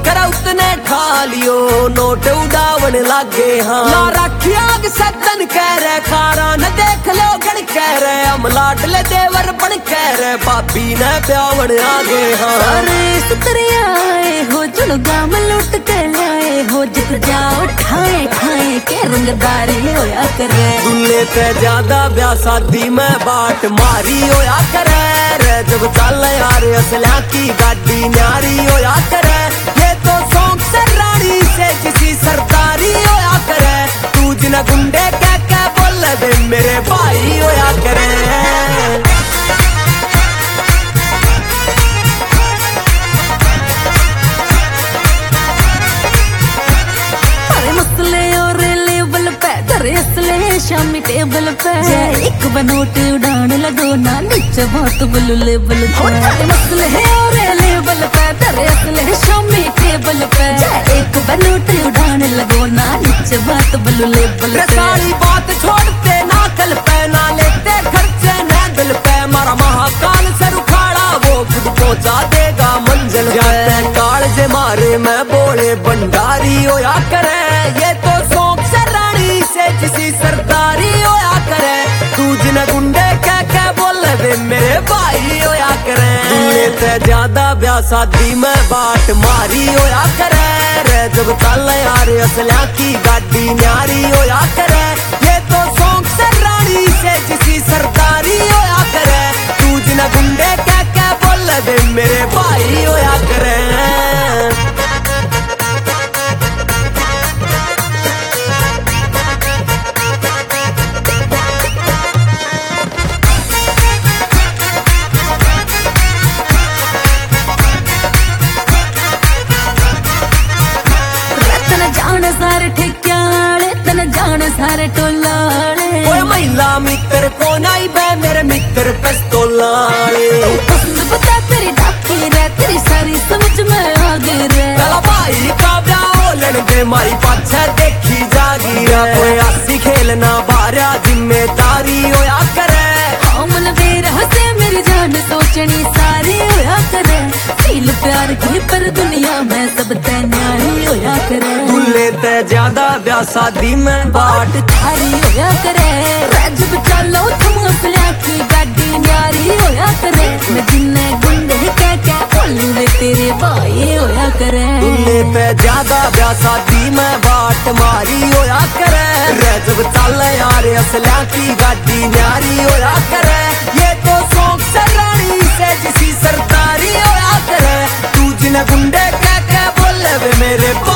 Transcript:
करा उतने ठा लियो, नोट उड़ावन लागे हाँ। ला रखी आग सतन कह रहे, खारा न देख लो गण कह रहे, हम लाडले देवर बन कह रहे, भाभी ने ब्यावन आगे हाँ। सारे सतरिया आए हो, चलो गाम लूट के लाए हो, जित जाओ ठाए ठाए के रंगदारी होया करे। दूल्हे ते ज्यादा ब्याह शादी में बाट मारी होया करे, जब चल यार असला की गाड़ी न्यारी होया करे। ये तो शौक से रानी से किसी सरदारी होया करे, तू जिन गुंडे कह के बोल बे मेरे भाई होया करे। असले शामी टेबल पे एक बनोट उड़ान लगो ना, नीचे बहुत बुलू लेबल पे मसले है और लेबल पे तेरे असले शामी टेबल पे एक बनोट उड़ान लगो ना, नीचे बहुत बुलू लेबल पे। सारी बात छोड़ते ना कल पे, ना लेते खर्चे ना दिल पे, मारा महाकाल सर उखाड़ा वो खुद पहुंचा देगा मंजिल पे। काल जे मारे मैं बोले भंडारी होया करे, ये तो शौक से रानी से किसी सरदारी होया करे, तू जिन गुंडे कह के बोले वे मेरे भाई होया करे। दूल्हे ते ज्यादा ब्याह शादी में बाट मारी होया करे, जब चल यार असला की गाड़ी न्यारी होया करे। ये तो शौक से रानी से किसी सरदारी होया करे, तू जिन गुंडे कह के बोले वे मेरे भाई होया करे। सारे ठेक्याले तन जान सारे टोलाले, ओए महिला मित्र को नहीं बे मेरे मित्र पिस्तौलाले। पसंद बता तेरी डाकी रे, तेरी सारी समझ में आ गई रे। कला भाई का ब्याह लड़के मारी पाछे देखी जागी रे, कोई आसी खेलना बारा जिम्मेदारी होया करे। हमन बेर हसे मेरी जान सोचनी सारी होया करे, फील प्यार की पर दुनिया में सब ते न्यारी होया करे। दूल्हे ते ज्यादा ब्याह शादी में बाट थारी होया करे, जब चलो तुम असलिया की गाड़ी न्यारी होया करे, मैं जिन्ने गुंडे कह के बोलूं वे तेरे भाई होया करे। दूल्हे ते ज्यादा ब्याह शादी में बाट मारी होया करे, जब चल यार असला की गाड़ी न्यारी होया करे। ये तो शौक से रानी से किसी सरदारी होया करे, तू जिन गुंडे कह के बोले वे मेरे